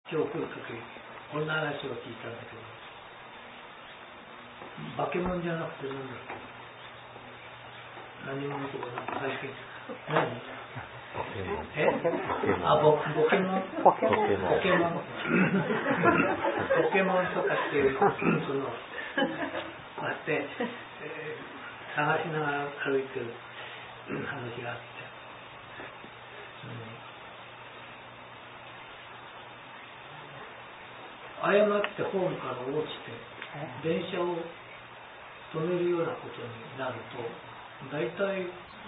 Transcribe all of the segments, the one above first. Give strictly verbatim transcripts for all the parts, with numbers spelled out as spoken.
今日来るときこんな話を聞いたんだけど、化け物じゃなくて何だっけ、何者とかなんか最近何えあボポケモンポケモンポケモンポケモンとかっていうそのこうやって、えー、探しながら歩いてる話があって、誤ってホームから落ちて電車を止めるようなことになると、だいたい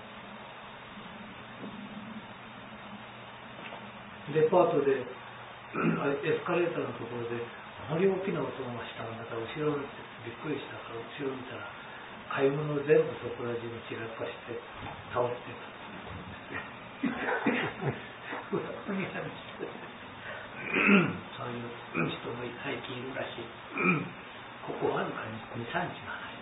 デパートでエスカレーターのところであまり大きな音がしたんだから、後ろにびっくりしたから後ろ見たら買い物を全部そこら中に散らかして倒ってたそういう人も最近いるらしい。ここわずかにさんにちの話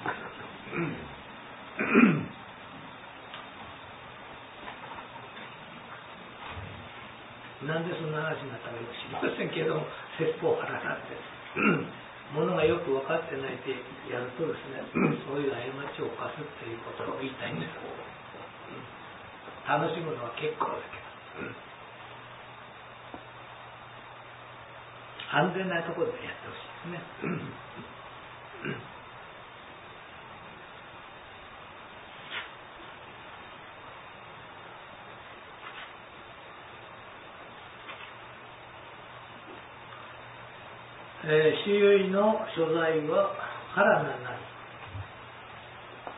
なんでそんな話になったかよく知りませんけど、説法腹があってものがよく分かってないでやるとですね、そういう過ちを犯すっていうことを言いたいんです。楽しむのは結構だけど、安全なところでやってほしいですね。えー、周囲の所在は腹がない。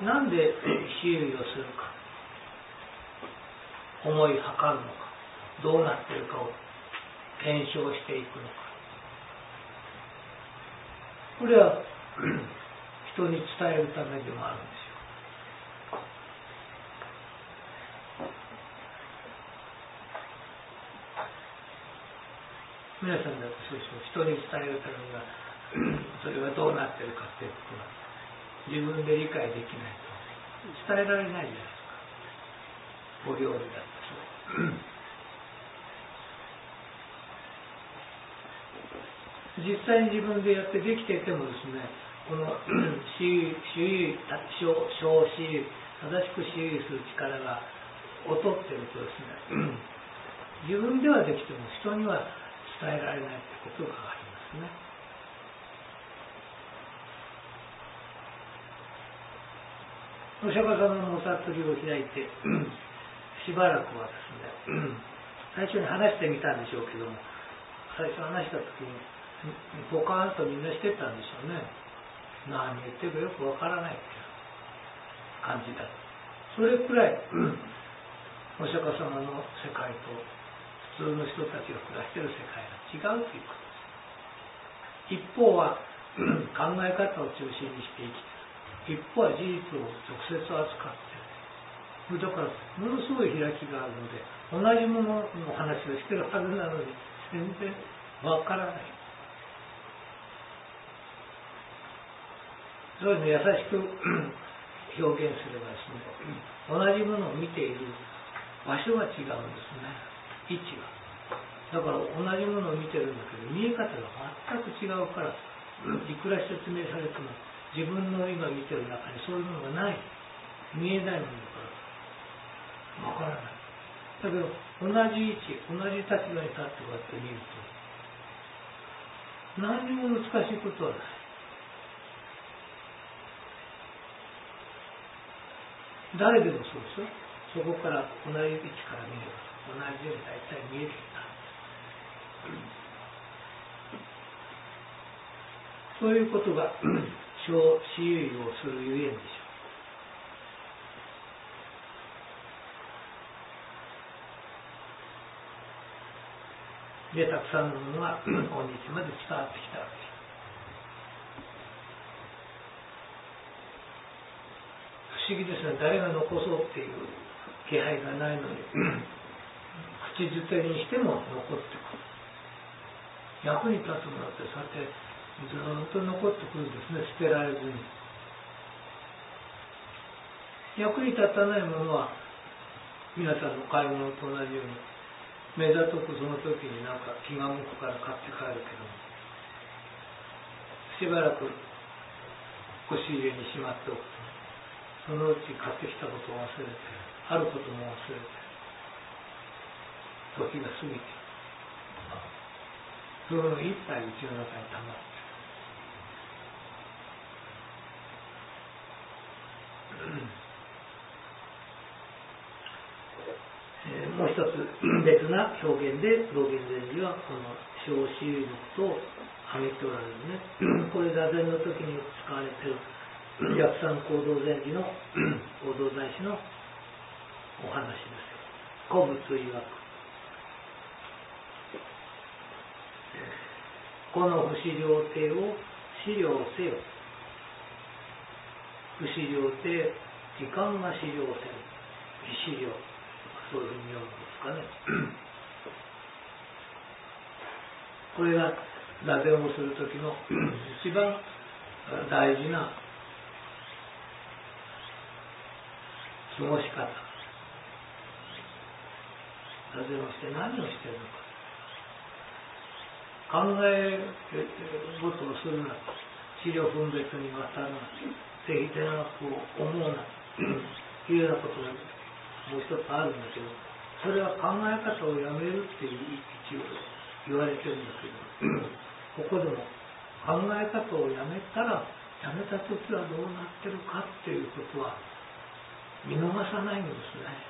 なんで周囲をするか、思いはかるのか、どうなっているかを検証していくのか。これは人に伝えるためでもあるんですよ。皆さんだってそうそう、人に伝えるためにはそれはどうなってるかっていうことは自分で理解できないと伝えられないじゃないですか。お料理だってそう実際に自分でやってできていてもですね、この周囲小周囲正しく周囲する力が劣っているとですね、自分ではできても人には伝えられないってことがありますね。お釈迦様のお悟りを開いてしばらくはですね、最初に話してみたんでしょうけども、最初話した時にポカーンとみんなしてたんでしょうね。何言ってるかよくわからないっていう感じだ。それくらいお釈迦様の世界と普通の人たちが暮らしている世界が違うということです。一方は考え方を中心にして生きている、一方は事実を直接扱っている。だからものすごい開きがあるので、同じものの話をしているはずなのに全然わからない。そういうの優しく表現すればですね、同じものを見ている場所が違うんですね、位置が。だから同じものを見てるんだけど見え方が全く違うから、いくら説明されても自分の今見てる中にそういうものがない、見えないものだからわからない。だけど同じ位置、同じ立場に立ってこうやって見ると何にも難しいことはない。誰でもそうですよ。そこから同じ位置から見れば同じように大体見えるようになる。そういうことが小私有をするゆえんでしょう。で、たくさんのものが今日まで伝わってきたわけです。不思議ですね。誰が残そうっていう気配がないのに口づてにしても残ってくる。役に立つものってさてずっと残ってくるんですね、捨てられずに。役に立たないものは皆さんの買い物と同じように目ざとくその時になんか気が向くから買って帰るけども、しばらく押し入れにしまっておくと、そのうち買ってきたことを忘れて、あることも忘れて、時が過ぎて、そのいっぱいうちの中に溜まって、えー、もう一つ別な表現で道元禅師はこの小子流木と挙げておられるね。これ座禅の時によく使われている薬山行動禅師の行動禅師のお話です。古物曰く、この不思量体を資料せよ。不思量体、時間が資料せよ。非資料。そういうふうに読むんですかね。これが座禅をする時の一番大事な過ごし方。座禅をして何をしているのか。考え事をするな。資料分別にわたるな。定義的なく思うな。いうようなことがもう一つあるんだけど、それは考え方をやめるっていう一応言われてるんだけど、ここでも考え方をやめたら、やめた時はどうなってるかっていうことは見逃さないんですね。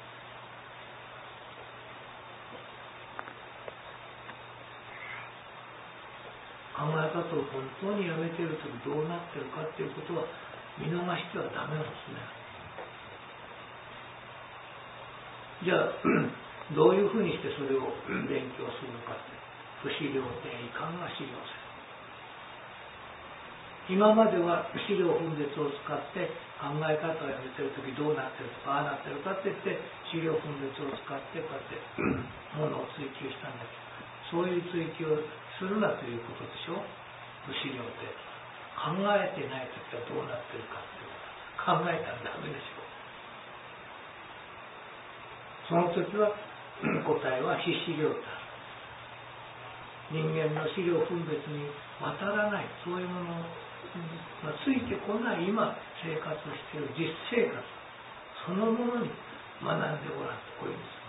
考え方を本当にやめているときどうなってるかっていうことは見逃してはダメなんですね。じゃあどういうふうにしてそれを勉強するのかって、不思量定いかんが資料せよ。今までは資料分別を使って考え方をやめてるときどうなってるとかああなってるかって言って資料分別を使ってこうやってものを追求したんだけど、そういう追求をするなということでしょ。不思量定。考えてないときはどうなってるかっていうこと考えたらダメでしょ。その時は答えは非資料である。人間の資料分別に渡らない、そういうものがついてこない今生活をしている実生活そのものに学んでごらんとこういうんです。